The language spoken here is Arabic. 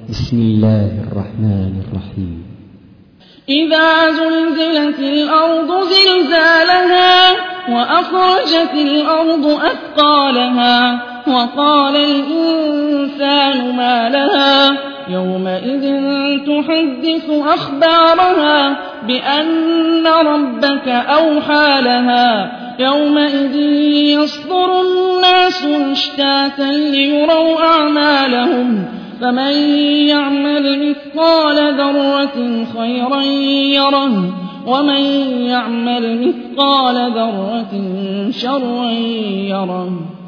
بسم الله الرحمن الرحيم. إذا زلزلت الأرض زلزالها وأخرجت الأرض أثقالها وقال الإنسان ما لها يومئذ تحدث أخبارها بأن ربك أوحى لها يومئذ يصدر الناس أشتاتا ليروا أعمالهم فمن يعمل مثقال ذرة خيرا يره ومن يعمل مثقال ذرة شرا يره.